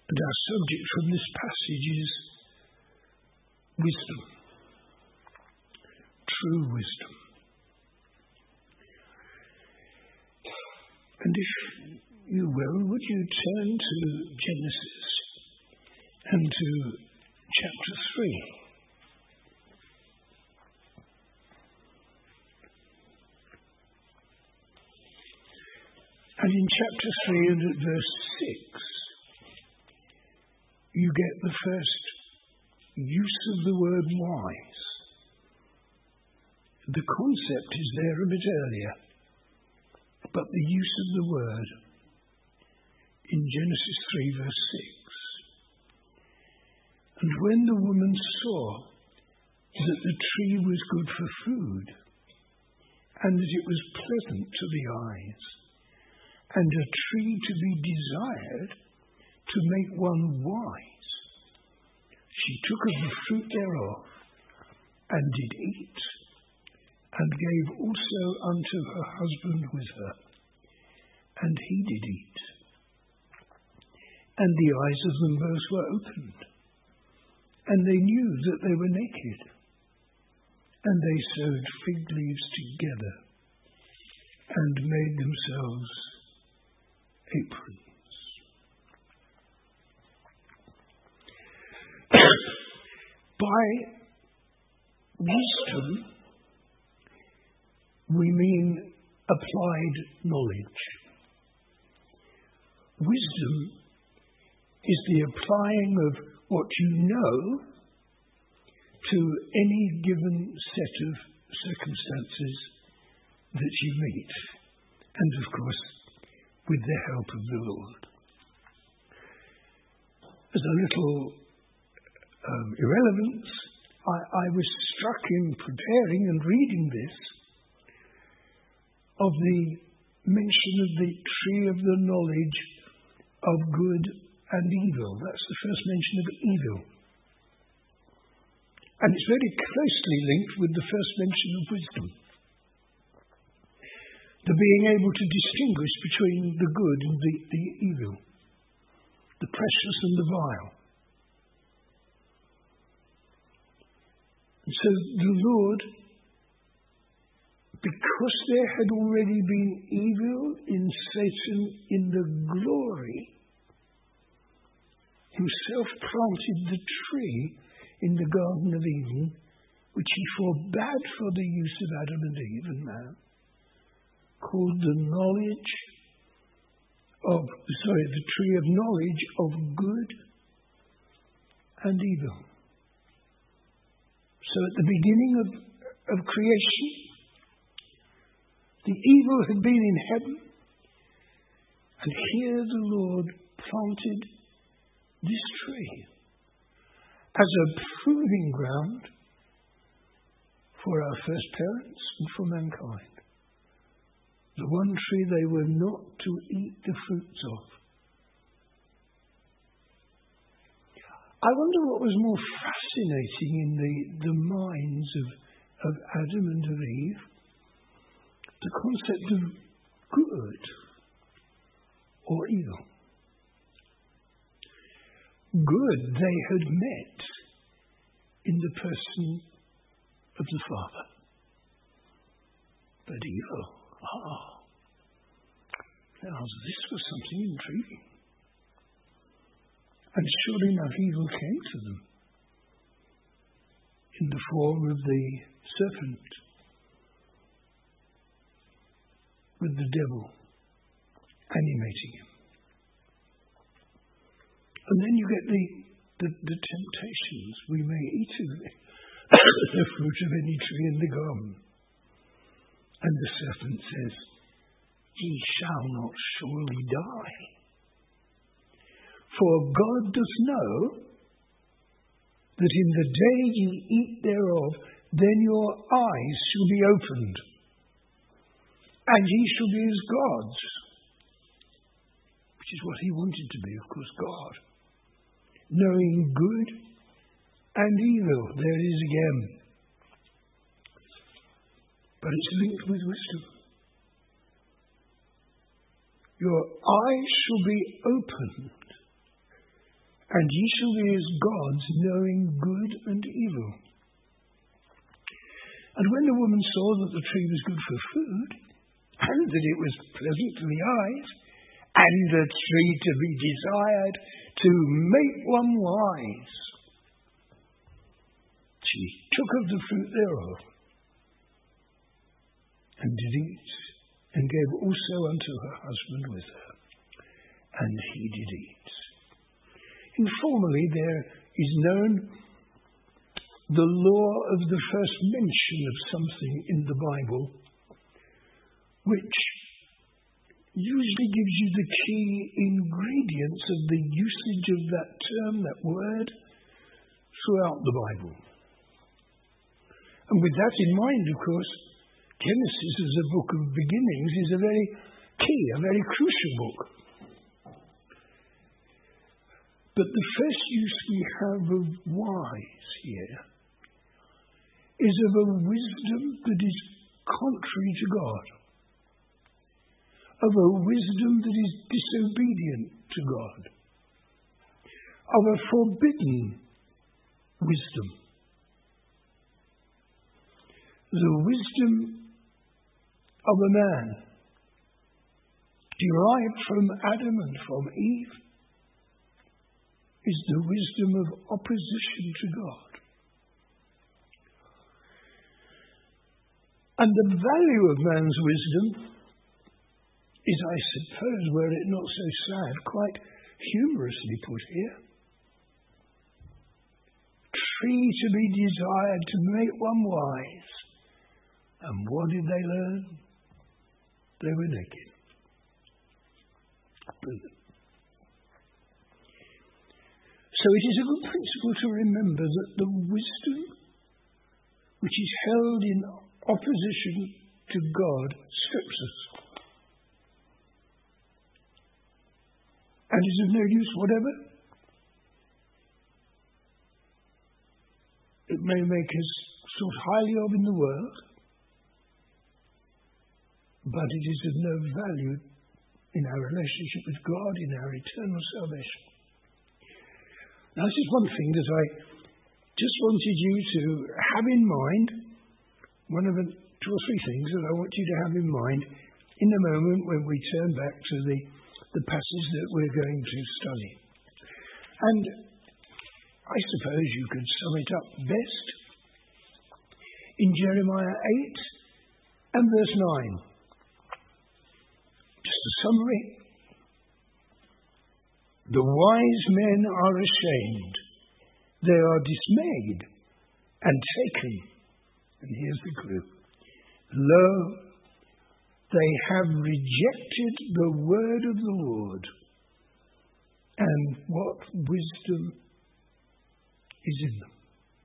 And our subject from this passage is wisdom, true wisdom. And if you will, would you turn to Genesis and to chapter 3. And in chapter 3 and at verse 6, you get the first use of the word wise. The concept is there a bit earlier, but the use of the word in Genesis 3 verse 6. And when the woman saw that the tree was good for food, and that it was pleasant to the eyes, and a tree to be desired to make one wise, she took of the fruit thereof, and did eat, and gave also unto her husband with her, and he did eat. And the eyes of them both were opened, and they knew that they were naked, and they sewed fig leaves together, and made themselves aprons. By wisdom, we mean applied knowledge. Wisdom is the applying of what you know to any given set of circumstances that you meet, and of course, with the help of the Lord. As a little irrelevance, I was struck in preparing and reading this of the mention of the tree of the knowledge of good and evil. That's the first mention of evil. And it's very closely linked with the first mention of wisdom. The being able to distinguish between the good and the evil, the precious and the vile. And so the Lord, because there had already been evil in Satan in the glory, himself planted the tree in the Garden of Eden, which he forbade for the use of Adam and Eve and man, called the tree of knowledge of good and evil. So at the beginning of creation, the evil had been in heaven, and here the Lord planted this tree as a proving ground for our first parents and for mankind. The one tree they were not to eat the fruits of. I wonder what was more fascinating in the minds of Adam and of Eve. The concept of good or evil. Good they had met in the person of the Father. But evil, now this was something intriguing. And sure enough, evil came to them in the form of the serpent, with the devil animating him. And then you get the temptations. We may eat of the fruit of any tree in the garden. And the serpent says, "Ye shall not surely die. For God doth know that in the day ye eat thereof, then your eyes shall be opened, and ye shall be as gods." Which is what he wanted to be, of course, God. Knowing good and evil. There it is again. But it's linked with wisdom. Your eyes shall be opened, and ye shall be as gods, knowing good and evil. And when the woman saw that the tree was good for food, and that it was pleasant to the eyes, and a tree to be desired to make one wise, she took of the fruit thereof, and did eat, and gave also unto her husband with her, and he did eat. Informally, there is known the law of the first mention of something in the Bible, which usually gives you the key ingredients of the usage of that term, that word, throughout the Bible. And with that in mind, of course, Genesis as a book of beginnings is a very key, a very crucial book. But the first use we have of wise here is of a wisdom that is contrary to God, of a wisdom that is disobedient to God, of a forbidden wisdom. The wisdom of a man derived from Adam and from Eve is the wisdom of opposition to God. And the value of man's wisdom is, I suppose, were it not so sad, quite humorously put here. Tree to be desired to make one wise. And what did they learn? They were naked. Brilliant. So it is a good principle to remember that the wisdom which is held in opposition to God strips us. And is of no use whatever. It may make us thought highly of in the world, but it is of no value in our relationship with God, in our eternal salvation. Now, this is one thing that I just wanted you to have in mind, one of the two or three things that I want you to have in mind in a moment when we turn back to the passage that we're going to study. And I suppose you could sum it up best in Jeremiah 8 and verse 9. Just a summary. The wise men are ashamed. They are dismayed and taken. And here's the clue. Lo, they have rejected the word of the Lord. And what wisdom is in them.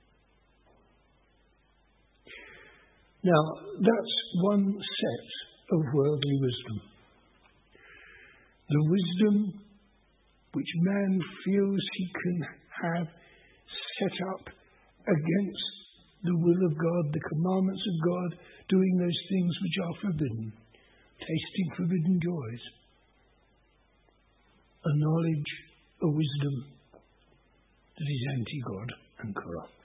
Now, that's one set of worldly wisdom. The wisdom which man feels he can have set up against the will of God, the commandments of God, doing those things which are forbidden, tasting forbidden joys. A knowledge, a wisdom that is anti-God and corrupt.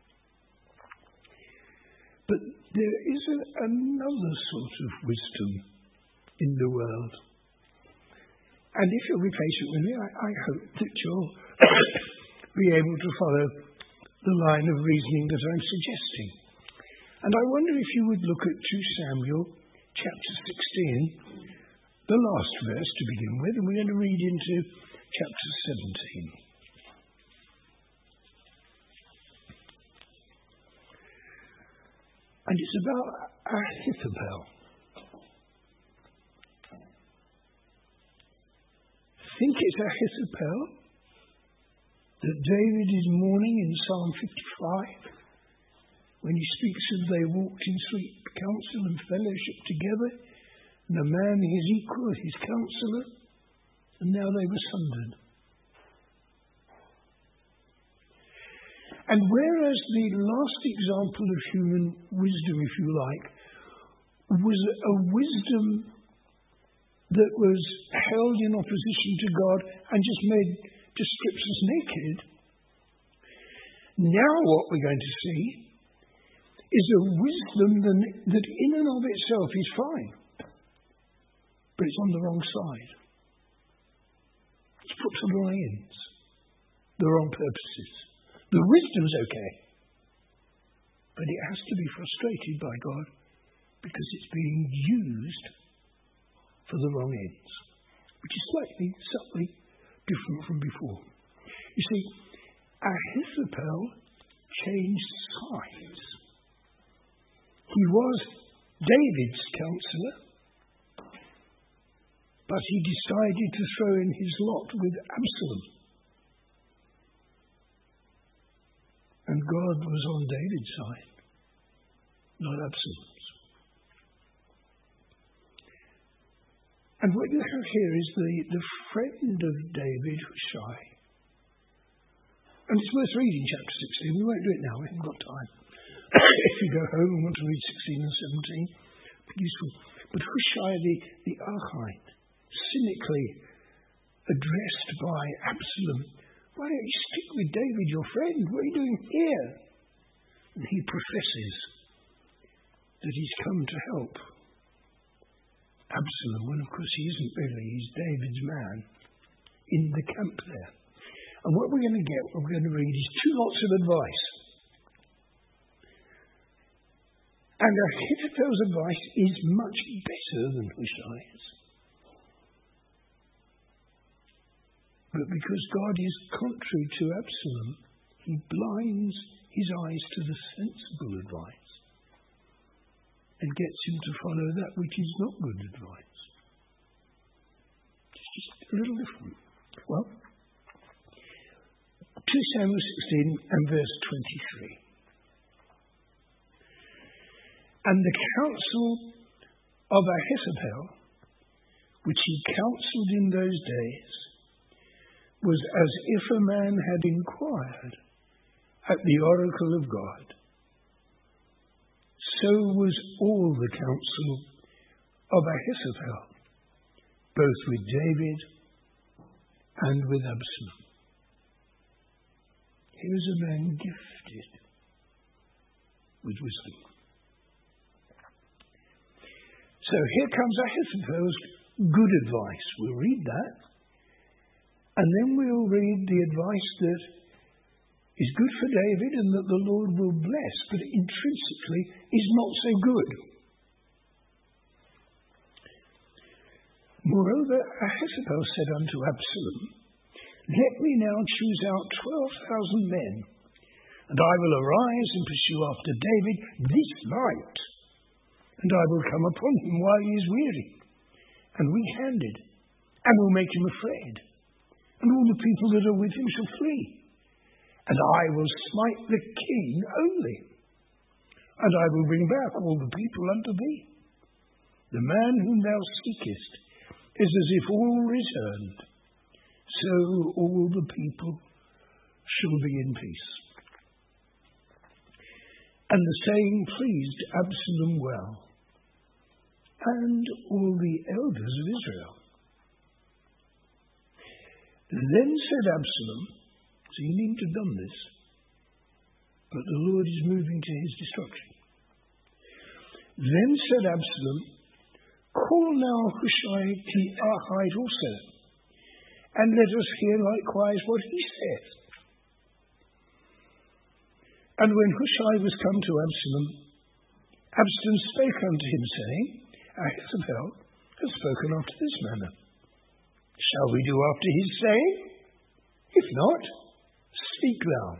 But there is another sort of wisdom in the world. And if you'll be patient with me, I hope that you'll be able to follow the line of reasoning that I'm suggesting. And I wonder if you would look at 2 Samuel chapter 16, the last verse to begin with, and we're going to read into chapter 17. And it's about Ahithophel. Think it's Ahithophel that David is mourning in Psalm 55 when he speaks of they walked in sweet counsel and fellowship together, and a man his equal, his counselor, and now they were sundered. And whereas the last example of human wisdom, if you like, was a wisdom that was held in opposition to God and just made just strips us naked. Now what we're going to see is a wisdom that in and of itself is fine, but it's on the wrong side. It's put to the wrong ends, the wrong purposes. The wisdom's okay, but it has to be frustrated by God because it's being used for the wrong ends, which is slightly, subtly different from before. You see, Ahithophel changed sides. He was David's counselor, but he decided to throw in his lot with Absalom. And God was on David's side, not Absalom's. And what you have here is the friend of David, Hushai. And it's worth reading chapter 16. We won't do it now, we haven't got time. If you go home and want to read 16 and 17, be useful. But Hushai the Archite, cynically addressed by Absalom, why don't you stick with David, your friend? What are you doing here? And he professes that he's come to help Absalom, when of course he isn't really. He's David's man in the camp there. And what we're going to get, what we're going to read, is two lots of advice. And Ahithophel's advice is much better than Hushai's. But because God is contrary to Absalom, he blinds his eyes to the sensible advice and gets him to follow that which is not good advice. It's just a little different. Well, 2 Samuel 16 and verse 23. And the counsel of Ahithophel, which he counselled in those days, was as if a man had inquired at the oracle of God. So was all the counsel of Ahithophel, both with David and with Absalom. Here is a man gifted with wisdom. So here comes Ahithophel's good advice. We'll read that. And then we'll read the advice that is good for David and that the Lord will bless, but intrinsically is not so good. Moreover, Ahithophel said unto Absalom, Let me now choose out 12,000 men, and I will arise and pursue after David this night, and I will come upon him while he is weary and weak-handed, and will make him afraid, and all the people that are with him shall flee. And I will smite the king only, and I will bring back all the people unto thee. The man whom thou seekest is as if all returned, so all the people shall be in peace. And the saying pleased Absalom well, and all the elders of Israel. Then said Absalom, so you needn't have done this, but the Lord is moving to his destruction. Then said Absalom, Call now Hushai the Archite also, and let us hear likewise what he saith. And when Hushai was come to Absalom, Absalom spake unto him, saying, Ahithophel has spoken after this manner. Shall we do after his saying? If not, speak thou.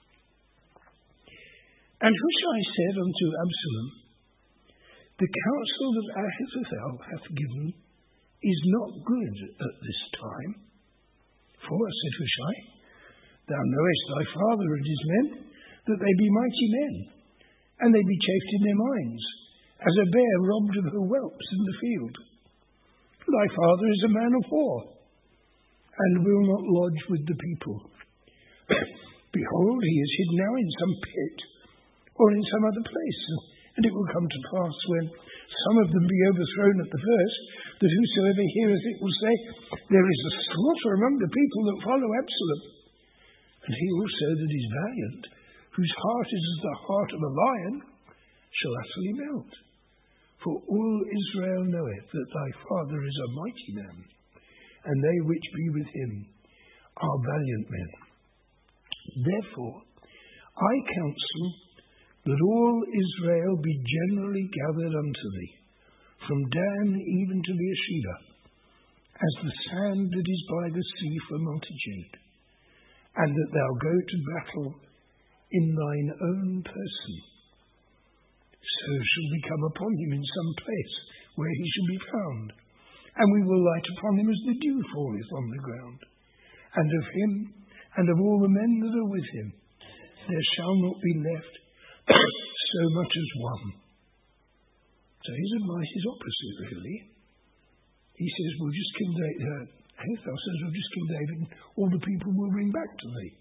And Hushai said unto Absalom, The counsel that Ahithophel hath given is not good at this time. For, said Hushai, thou knowest thy father and his men, that they be mighty men, and they be chafed in their minds, as a bear robbed of her whelps in the field. Thy father is a man of war, and will not lodge with the people. Behold, he is hid now in some pit, or in some other place, and it will come to pass when some of them be overthrown at the first, that whosoever heareth it will say, there is a slaughter among the people that follow Absalom. And he also that is valiant, whose heart is as the heart of a lion, shall utterly melt. For all Israel knoweth that thy father is a mighty man, and they which be with him are valiant men. Therefore I counsel that all Israel be generally gathered unto thee, from Dan even to Beersheba, as the sand that is by the sea for multitude, and that thou go to battle in thine own person. So shall we come upon him in some place where he shall be found, and we will light upon him as the dew falleth on the ground. And of him and of all the men that are with him there shall not be left so much as one. So his advice is opposite, really. He says, we'll just kill David. Ahithophel says, we'll just kill David and all the people will bring back to thee.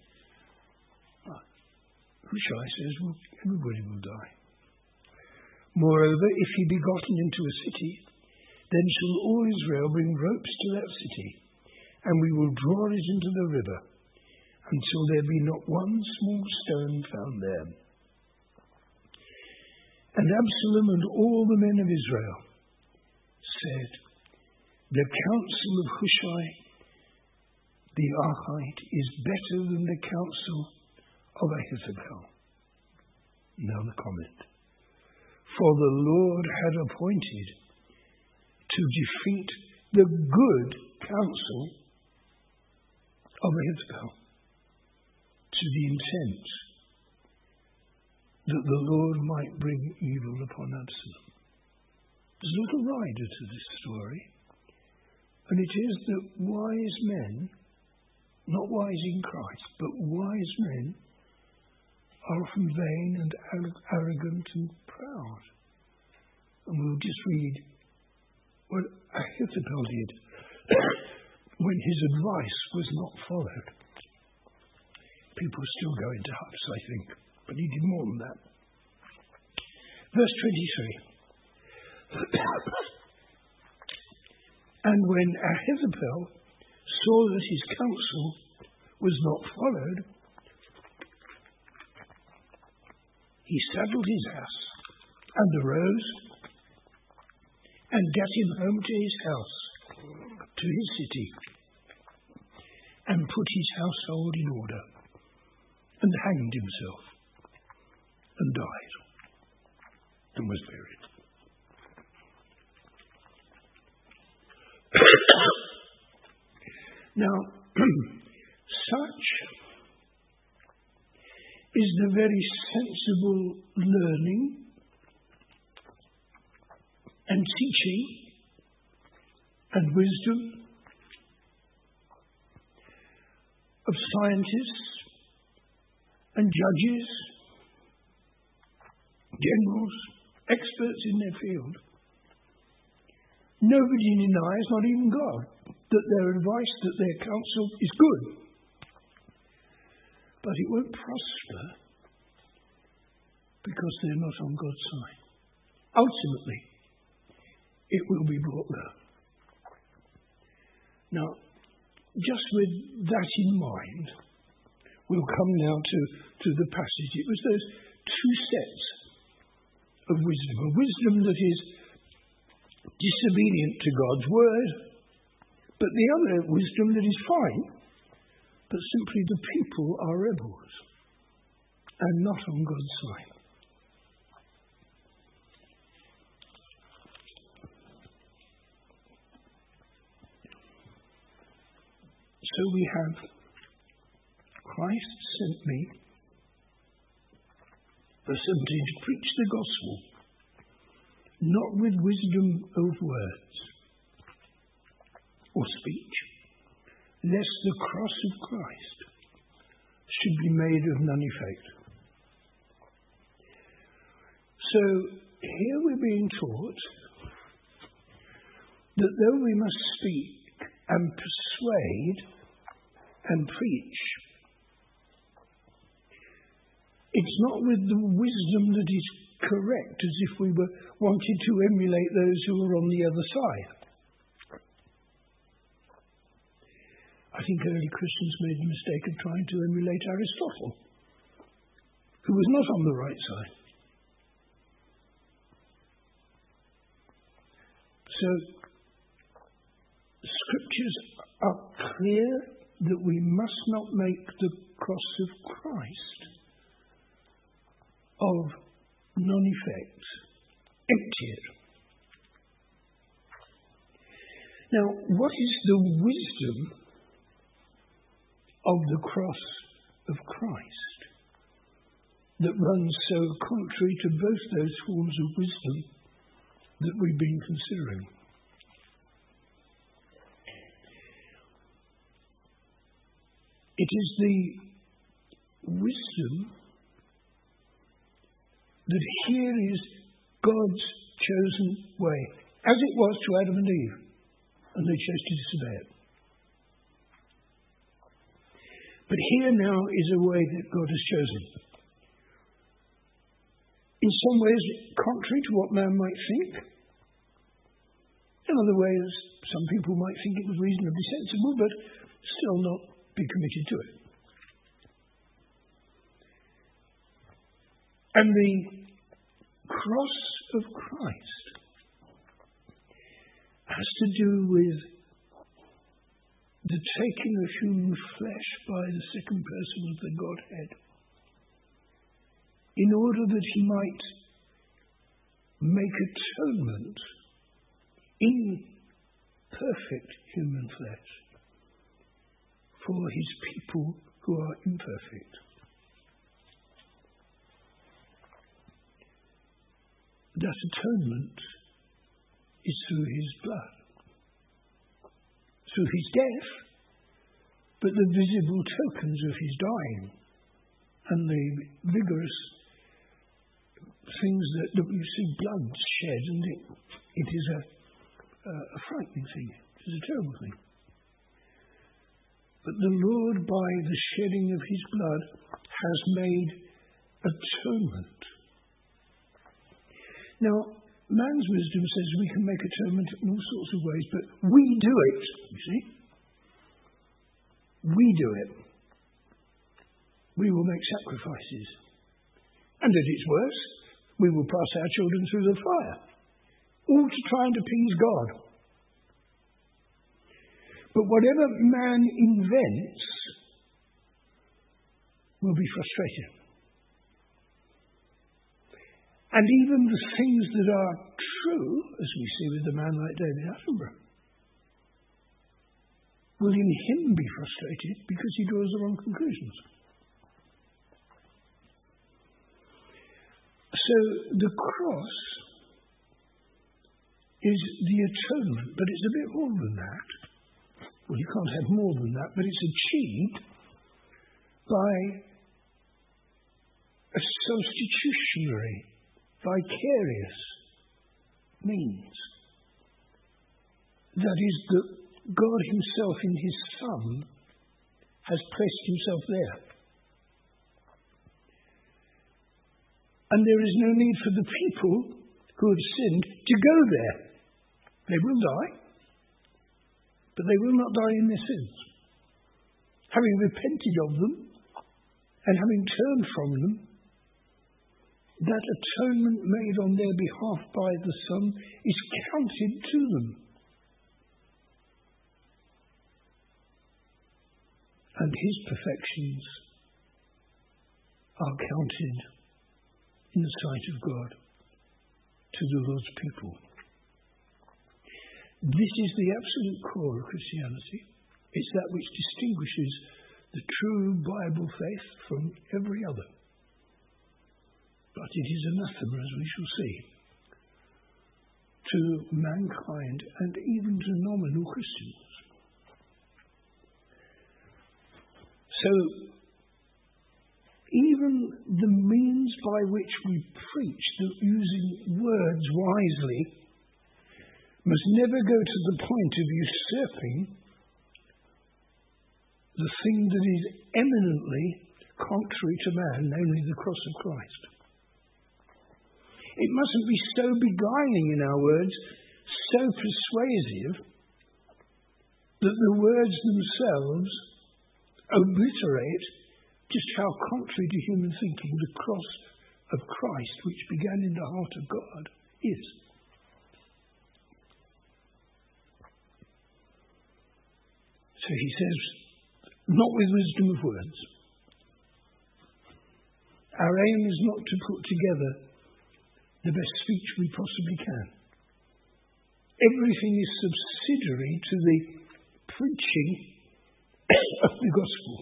Hushai says, well, everybody will die. Moreover, if he be gotten into a city, then shall all Israel bring ropes to that city, and we will draw it into the river, until there be not one small stone found there. And Absalom and all the men of Israel said, the counsel of Hushai the Archite is better than the counsel of Ahithophel. Now the comment. For the Lord had appointed to defeat the good counsel of Ahithophel, to the intent that the Lord might bring evil upon Absalom. There's a little rider to this story, and it is that wise men, not wise in Christ, but wise men, are often vain and arrogant and proud. And we'll just read what Ahithophel did when his advice was not followed. People still go into huts, I think, but he did more than that. Verse 23. And when Ahithophel saw that his counsel was not followed, he saddled his ass and arose and gat him home to his house, to his city, and put his household in order, and hanged himself, and died, and was buried. Now, such is the very sensible learning and teaching and wisdom of scientists and judges, generals, experts in their field. Nobody denies, not even God, that their advice, that their counsel is good. But it won't prosper because they're not on God's side. Ultimately, it will be brought low. Now, just with that in mind, we'll come now to the passage. It was those two sets of wisdom. A wisdom that is disobedient to God's word, but the other wisdom that is fine, but simply the people are rebels and not on God's side. So we have Christ sent me, verse 17, to preach the gospel, not with wisdom of words or speech, lest the cross of Christ should be made of none effect. So here we're being taught that though we must speak and persuade and preach, it's not with the wisdom that is correct, as if we were wanting to emulate those who are on the other side. I think early Christians made the mistake of trying to emulate Aristotle, who was not on the right side. So, scriptures are clear that we must not make the cross of Christ of non-effect, empty it. Now, what is the wisdom of the cross of Christ that runs so contrary to both those forms of wisdom that we've been considering? It is the wisdom that here is God's chosen way, as it was to Adam and Eve, and they chose to disobey it. But here now is a way that God has chosen. In some ways, contrary to what man might think. In other ways, some people might think it was reasonably sensible, but still not be committed to it. And the cross of Christ has to do with the taking of human flesh by the second person of the Godhead, in order that he might make atonement in perfect human flesh for his people who are imperfect. That atonement is through his blood, through his death, but the visible tokens of his dying and the vigorous things that you see blood shed, and it is a frightening thing. It is a terrible thing. But the Lord, by the shedding of his blood, has made atonement. Now, man's wisdom says we can make atonement in all sorts of ways, but we do it, you see. We do it. We will make sacrifices. And at its worst, we will pass our children through the fire, all to try and appease God. But whatever man invents will be frustrated. And even the things that are true, as we see with a man like David Attenborough, will in him be frustrated because he draws the wrong conclusions. So the cross is the atonement, but it's a bit more than that. Well, you can't have more than that, but it's achieved by a substitutionary, vicarious means. That is, that God himself in his Son has placed himself there. And there is no need for the people who have sinned to go there. They will die, but they will not die in their sins. Having repented of them and having turned from them, that atonement made on their behalf by the Son is counted to them. And his perfections are counted in the sight of God to the Lord's people. This is the absolute core of Christianity. It's that which distinguishes the true Bible faith from every other. But it is anathema, as we shall see, to mankind and even to nominal Christians. So, even the means by which we preach, using words wisely, must never go to the point of usurping the thing that is eminently contrary to man, namely the cross of Christ. It mustn't be so beguiling in our words, so persuasive, that the words themselves obliterate just how contrary to human thinking the cross of Christ, which began in the heart of God, is. So he says, not with wisdom of words. Our aim is not to put together the best speech we possibly can. Everything is subsidiary to the preaching of the gospel.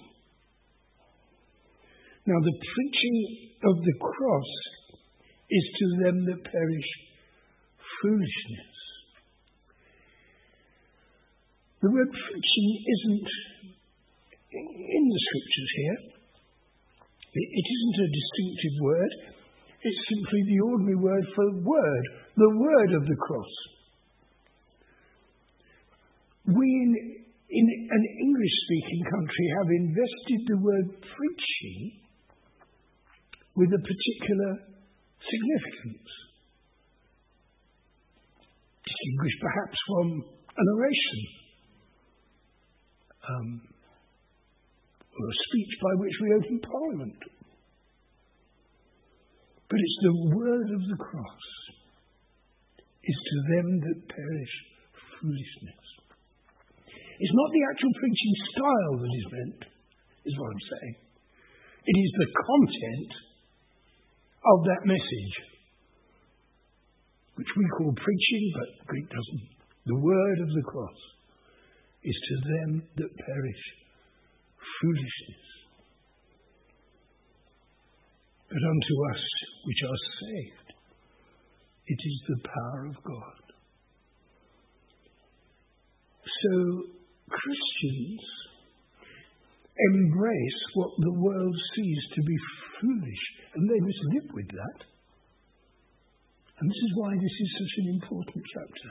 Now, the preaching of the cross is to them that perish foolishness. The word preaching isn't in the scriptures here. It isn't a distinctive word. It's simply the ordinary word for word, the word of the cross. We in an English-speaking country have invested the word preaching with a particular significance, distinguished perhaps from an oration, or a speech by which we open Parliament. But it's the word of the cross is to them that perish foolishness. It's not the actual preaching style that is meant, is what I'm saying. It is the content of that message, which we call preaching, but Greek doesn't. The word of the cross is to them that perish foolishness. But unto us which are saved, it is the power of God. So Christians embrace what the world sees to be foolish, and they must live with that. And this is why this is such an important chapter.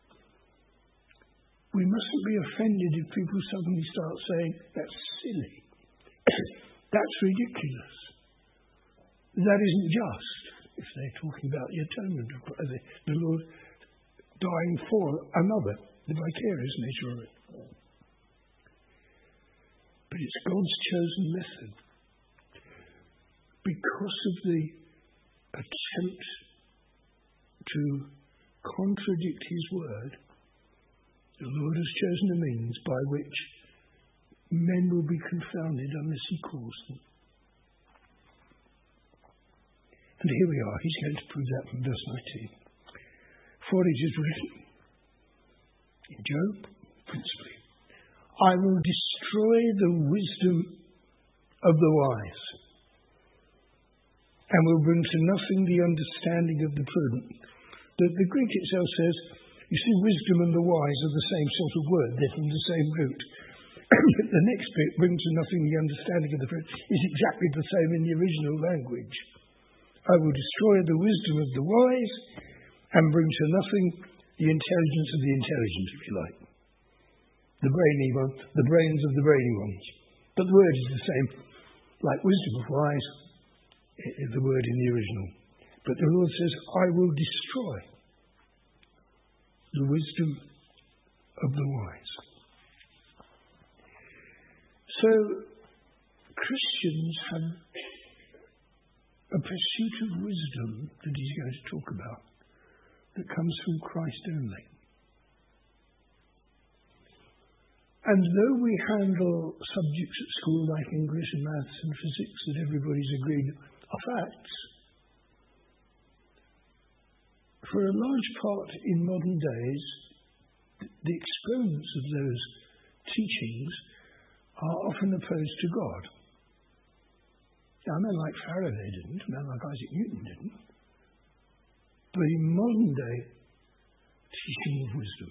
We mustn't be offended if people suddenly start saying, that's silly. That's ridiculous. That isn't just. If they're talking about the atonement of the Lord dying for another, the vicarious nature of it. But it's God's chosen method. Because of the attempt to contradict his word, the Lord has chosen a means by which men will be confounded unless he calls them. And here we are. He's going to prove that from verse 19. For it is written, in Job, principally, I will destroy the wisdom of the wise, and will bring to nothing the understanding of the prudent. The Greek itself says, you see, wisdom and the wise are the same sort of word. They're from the same root. But the next bit, bring to nothing the understanding of the prudent, is exactly the same in the original language. I will destroy the wisdom of the wise and bring to nothing the intelligence of the intelligent, if you like. The brainy one, the brains of the brainy ones. But the word is the same. Like wisdom of wise, is the word in the original. But the Lord says, I will destroy the wisdom of the wise. So, Christians have a pursuit of wisdom that he's going to talk about that comes from Christ only. And though we handle subjects at school like English and maths and physics that everybody's agreed are facts, for a large part in modern days, the exponents of those teachings are often opposed to God. Now, a man like Faraday didn't, a man like Isaac Newton didn't. But in modern day teaching of wisdom.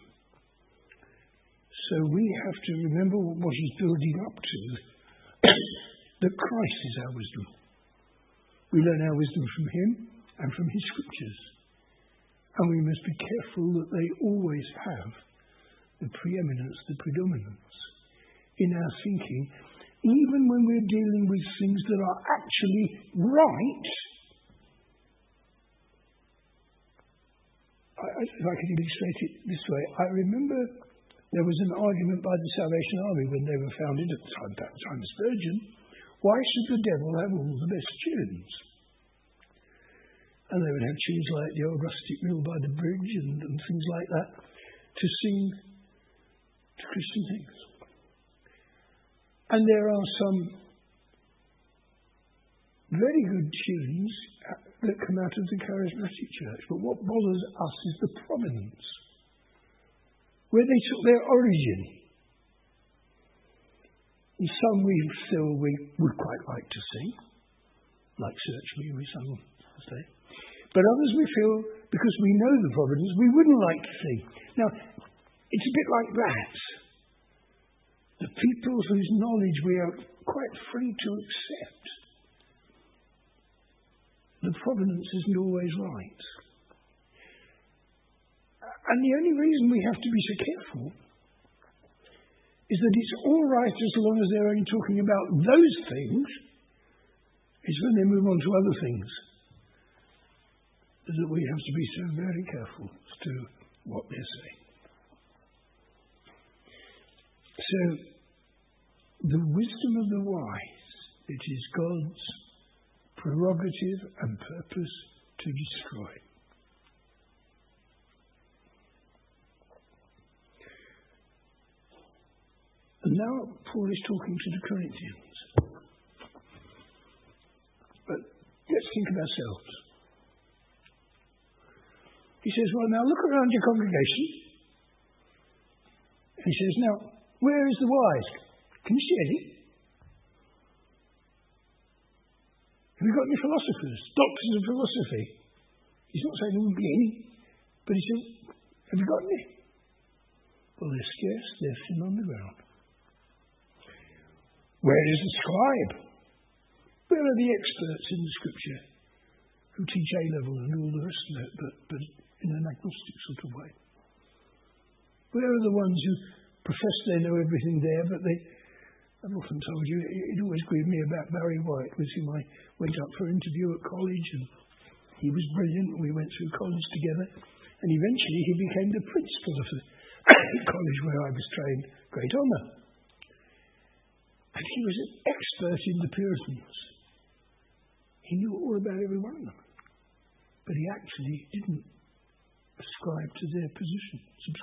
So we have to remember what he's building up to, that Christ is our wisdom. We learn our wisdom from him and from his scriptures. And we must be careful that they always have the preeminence, the predominance in our thinking, even when we're dealing with things that are actually right. If I can illustrate it this way, I remember There was an argument by the Salvation Army when they were founded at the time of Spurgeon. Why should the devil have all the best tunes? And they would have tunes like the old rustic mill by the bridge and things like that to sing to Christian things. And there are some very good tunes that come out of the charismatic church. But what bothers us is the provenance, where they took their origin. And some we feel we would quite like to sing, like Search Me, we sang on Thursday. But others we feel, because we know the provenance, we wouldn't like to sing. Now, it's a bit like that. The people whose knowledge we are quite free to accept. The provenance isn't always right. And the only reason we have to be so careful is that it's all right as long as they're only talking about those things. It's when they move on to other things that we have to be so very careful as to what they're saying. So, the wisdom of the wise, it is God's prerogative and purpose to destroy. And now Paul is talking to the Corinthians. But let's think of ourselves. He says, well, now look around your congregation. And he says, now, where is the wise? Can you see any? Have you got any philosophers, doctors of philosophy? He's not saying there wouldn't be any, but he said, have you got any? Well, they're scarce, they're thin on the ground. Where is the scribe? Where are the experts in the scripture who teach A-level and all the rest of it, but in an agnostic sort of way? Where are the ones who profess they know everything there, but I've often told you, it always grieved me about Barry White, with whom I went up for an interview at college, and he was brilliant, and we went through college together, and eventually he became the principal of the college where I was trained, great honour. And he was an expert in the Puritans. He knew all about every one of them. But he actually didn't subscribe to their position.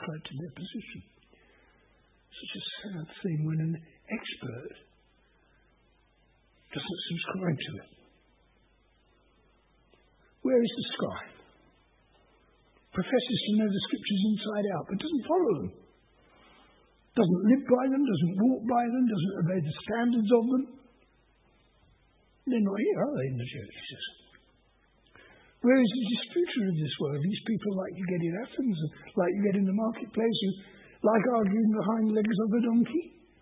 Such a sad thing when an expert doesn't subscribe to it. Where is the scribe? Professes to know the scriptures inside out, but doesn't follow them. Doesn't live by them, doesn't walk by them, doesn't obey the standards of them. They're not here, are they, in the church, he says. Where is the disputer of this world? These people like you get in Athens, and like you get in the marketplace, who like arguing the hind legs of a donkey.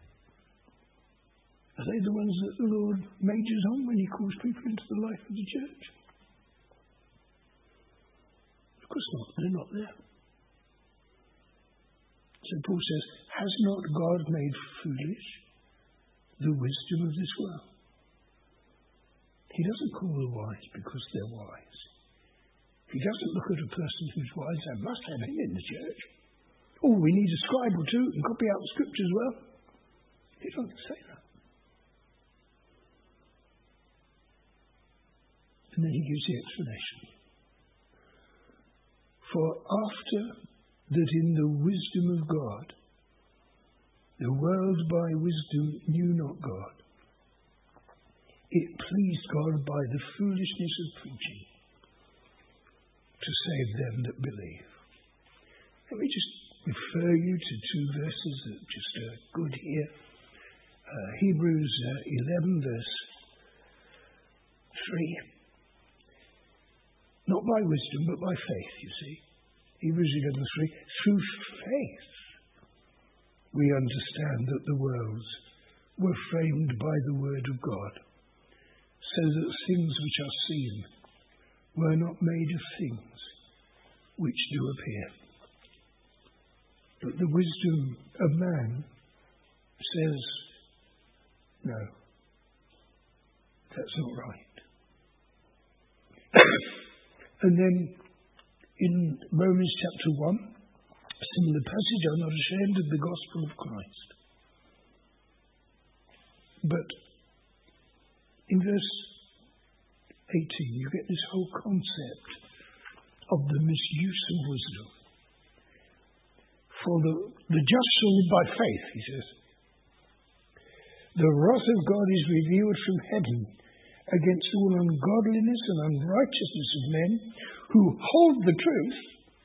Are they the ones that the Lord majors on when he calls people into the life of the church? Of course not, they're not there. So Paul says, has not God made foolish the wisdom of this world? He doesn't call the wise because they're wise. He doesn't look at a person who's wise and must have him in the church. Oh, we need a scribe or two and copy out the scriptures well. He doesn't say that. And then he gives the explanation. For after that in the wisdom of God, the world by wisdom knew not God, it pleased God by the foolishness of preaching to save them that believe. Let me just refer you to two verses that just are good here. Hebrews 11 verse 3. Not by wisdom, but by faith, you see. Hebrews 11:3. Through faith, we understand that the worlds were framed by the word of God, so that things which are seen were not made of things which do appear. But the wisdom of man says, no, that's not right. And then in Romans chapter 1, Similar passage, I'm not ashamed of the gospel of Christ. But in verse 18, you get this whole concept of the misuse of wisdom. For the just shall live by faith, he says. The wrath of God is revealed from heaven against all ungodliness and unrighteousness of men who hold the truth,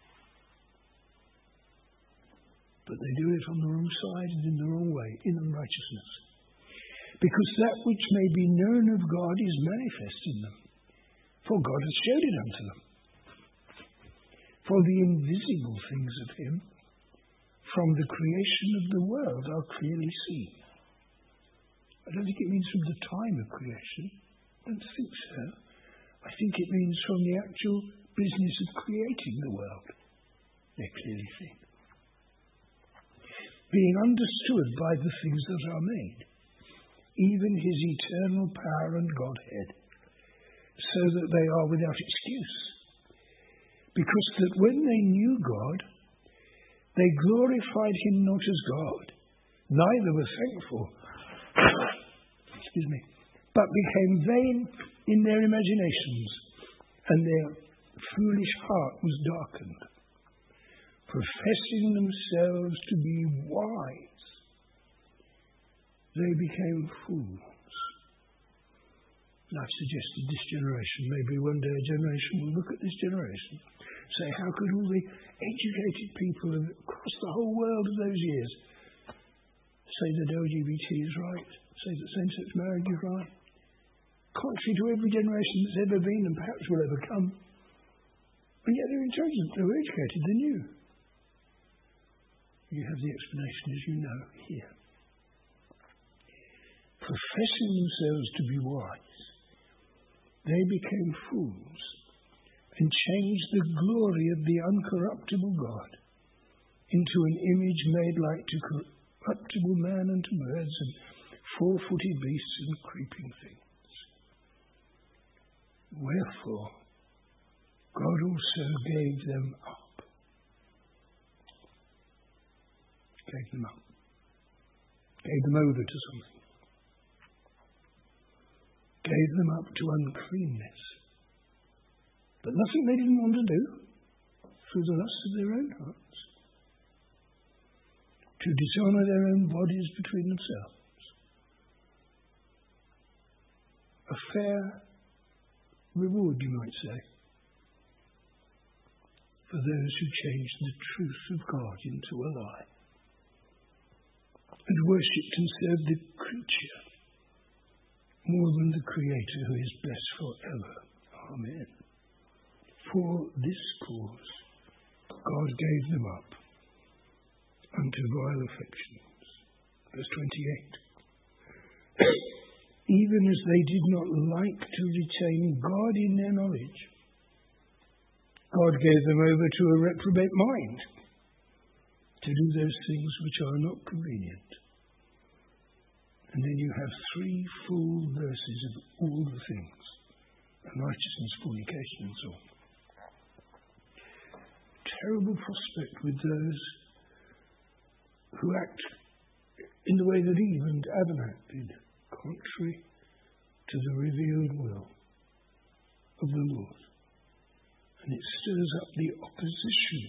but they do it on the wrong side and in the wrong way, in unrighteousness. Because that which may be known of God is manifest in them, for God has showed it unto them. For the invisible things of him from the creation of the world are clearly seen. I don't think it means from the time of creation. I don't think so. I think it means from the actual business of creating the world. They're clearly seen. Being understood by the things that are made, even his eternal power and Godhead, so that they are without excuse. Because that when they knew God, they glorified him not as God, neither were thankful, but became vain in their imaginations, and their foolish heart was darkened. Professing themselves to be wise, they became fools. And I've suggested this generation, maybe one day a generation will look at this generation, say, how could all the educated people across the whole world of those years say that LGBT is right, say that same-sex marriage is right, contrary to every generation that's ever been and perhaps will ever come, and yet they're intelligent, they're educated, they're new. You have the explanation, as you know, here. Professing themselves to be wise, they became fools and changed the glory of the uncorruptible God into an image made like to corruptible man and to birds and four-footed beasts and creeping things. Wherefore, God also gave them up. Gave them up. Gave them over to something. Gave them up to uncleanness. But nothing they didn't want to do, through the lust of their own hearts. To dishonour their own bodies between themselves. A fair reward, you might say, for those who changed the truth of God into a lie and worshipped and served the creature more than the Creator who is blessed forever. Amen. For this cause God gave them up unto vile affections. Verse 28. Even as they did not like to retain God in their knowledge, God gave them over to a reprobate mind to do those things which are not convenient. And then you have 3 full verses of all the things, unrighteousness, fornication, and so on. Terrible prospect with those who act in the way that Eve and Adam acted, contrary to the revealed will of the Lord. And it stirs up the opposition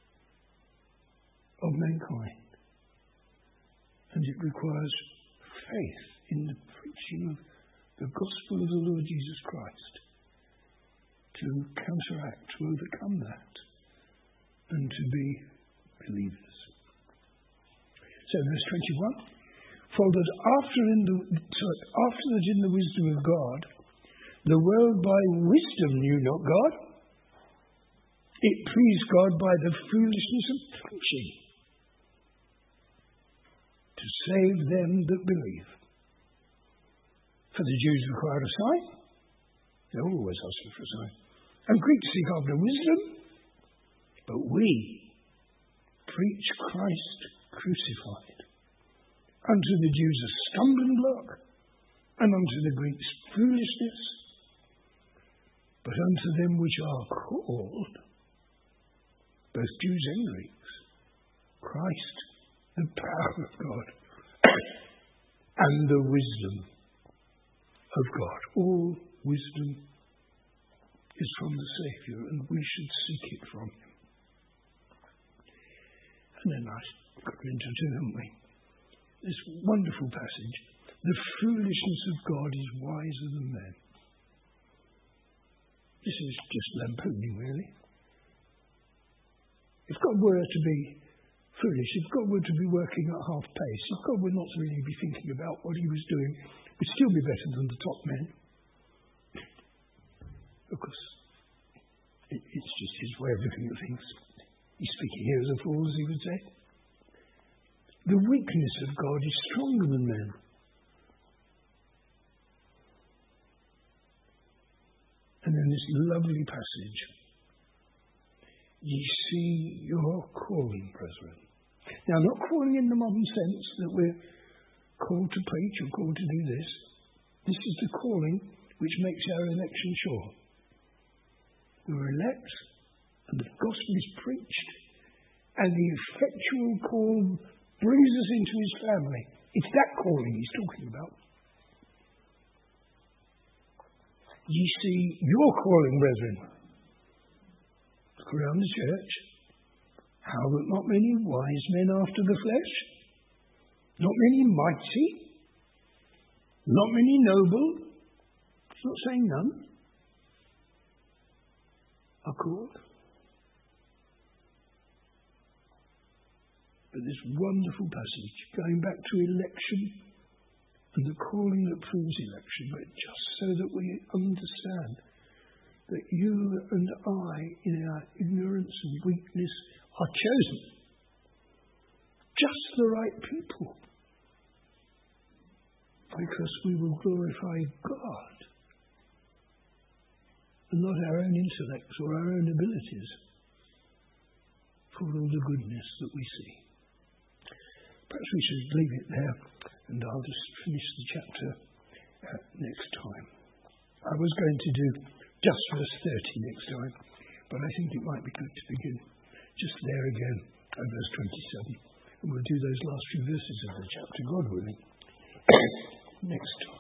of mankind. And it requires faith in the preaching of the gospel of the Lord Jesus Christ to counteract, to overcome that, and to be believers. So verse 21, for that after that in the wisdom of God, the world by wisdom knew not God, it pleased God by the foolishness of preaching to save them that believe. For the Jews require a sign. They're always asking for a sign. And Greeks seek after wisdom. But we preach Christ crucified. Unto the Jews a stumbling block, and unto the Greeks foolishness. But unto them which are called, both Jews and Greeks, Christ, the power of God, and the wisdom of God. All wisdom is from the Saviour, and we should seek it from him. And then I got into it, haven't we? This wonderful passage. The foolishness of God is wiser than men. This is just lampooning, really. If God were to be foolish, if God were to be working at half pace, if God were not to really be thinking about what he was doing, it would still be better than the top men. Because it's just his way of looking at things. He's speaking here as a fool, as he would say. The weakness of God is stronger than men. And then this lovely passage. Ye see your calling, brethren. Now, not calling in the modern sense that we're called to preach or called to do this. This is the calling which makes our election sure. We were elect, and the gospel is preached, and the effectual call brings us into his family. It's that calling he's talking about. Ye see your calling, brethren. Look around the church. How that not many wise men after the flesh, not many mighty, not many noble, it's not saying none, are called. But this wonderful passage, going back to election and the calling that proves election, but just so that we understand that you and I, in our ignorance and weakness, are chosen. Just the right people. Because we will glorify God and not our own intellects or our own abilities for all the goodness that we see. Perhaps we should leave it there, and I'll just finish the chapter next time. I was going to do just verse 30 next time, but I think it might be good to begin just there again at verse 27. And we'll do those last few verses of the chapter, God willing, next time.